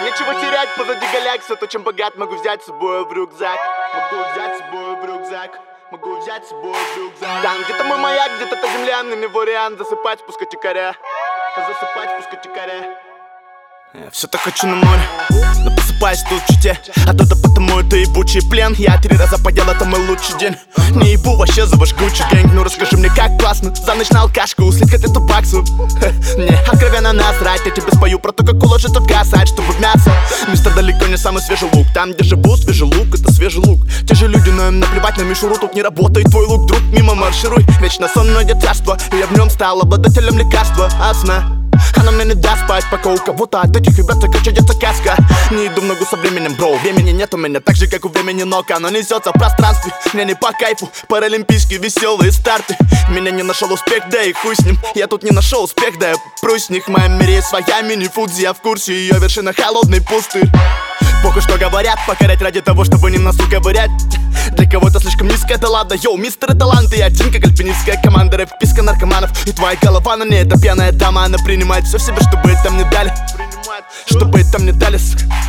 нечего терять, позади галактика. То, чем богат, могу взять с собой в рюкзак. Могу взять с собой в рюкзак. Могу взять с собой в рюкзак. Там где-то мой маяк, где-то та земля, но не вариант засыпать, пускать якоря. Засыпать, пускать якоря. Я все так хочу на море, но просыпаюсь тут в Чите. А то-то потому это ебучий плен. Я 3 раза поел, это мой лучший день. Не ебу вообще за ваш Гуччи гэнг. Ну расскажи мне, как классно за ночь на алкашку услить хоть 100 баксов. Мне откровенно насрать, я тебе спою про то, как уложит тот косарь, чтобы в мясо. Место далеко не самый свежий лук. Там, где живу, свежий лук, это свежий лук. Те же люди, но им наплевать на мишуру. Тут не работает твой лук, друг, мимо маршируй. Вечно сонное царство, и я в нем стал обладателем лекарства от сна. Она мне не даст спать, пока у кого-то от этих вибраций качается каска. Не иду в ногу со временем, бро, времени нет у меня, так же как у времени ног. Оно несется в пространстве, мне не по кайфу. Паралимпийские веселые старты. Меня не нашел успех, да и хуй с ним. Я тут не нашел успех, да я прусь с них. В моем мире есть своя мини-фудзи, я в курсе, ее вершина холодный пустырь. Похуй, что говорят, покорять ради того, чтобы не носу ковырять. Для кого-то слишком низко, это ладно, йоу, мистеры таланты. Я один, как альпинистская команда, рэп, вписка наркоманов. И твоя голова на ней, это пьяная дама. Она принимает все в себе, чтобы это мне дали. Чтобы это мне дали,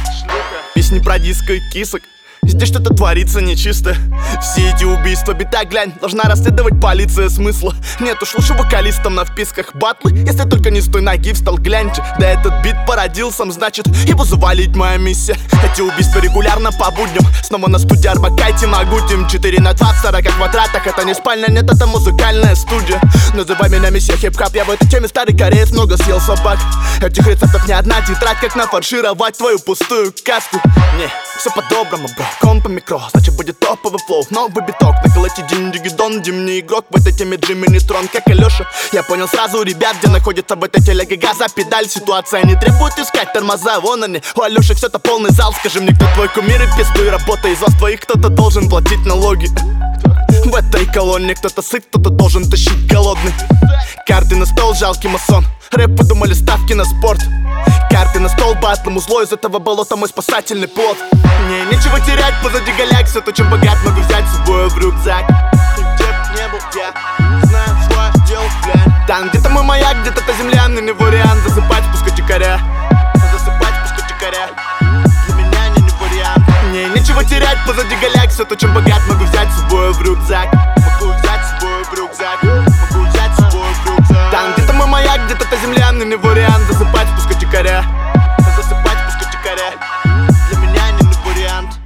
песни про диско и кисок. Здесь что-то творится нечисто. Все эти убийства, бита, глянь, должна расследовать полиция, смысла нет, уж лучше вокалистам на вписках батлы. Если только не с той ноги встал, гляньте. Да этот бит породил сам, значит, его завалить моя миссия. Эти убийства регулярно по будням. Снова на студии Арбакайте Магутим. 4 на 2 в 40 квадратах. Это не спальня, нет, это музыкальная студия. Называй меня месье хип-хап. Я в этой теме старый кореец, много съел собак. Этих рецептов не одна тетрадь, как нафаршировать твою пустую каску. Не, все по-доброму, бро. Компа микро, значит будет топовый флоу. Новый биток, наколоти дин-дигидон. Димний игрок, в этой теме Джимми Нейтрон, как Алёша. Я понял сразу, ребят, где находится в этой телеге газа педаль. Ситуация не требует искать тормоза, вон они. У Алёши все-то полный зал. Скажи мне, кто твой кумир и пиздуй. Работа из вас двоих, кто-то должен платить налоги. В этой колонне кто-то сыт, кто-то должен тащить голодный. Карты на стол, жалкий масон. Рэп подумали, ставки на спорт. Карты на стол, батлом узло. Из этого болота мой спасательный плод. Мне нечего терять, позади галактика. То, чем богат, могу взять с собой в рюкзак. Где б не был я, знаю свое дело, глянь. Там где-то мой маяк, где-то та земля, но не вариант засыпать, пускать якоря. Засыпать, пускать якоря. Для меня не вариант. Мне нечего терять, позади галактика. То, чем богат, могу взять с собой в рюкзак. Могу взять с собой в рюкзак. Могу взять с собой в рюкзак. Там где-то мой маяк, где-то та земля, но не вариант засыпать, пускать якоря. Засыпать, пускать якоря. Для меня не вариант.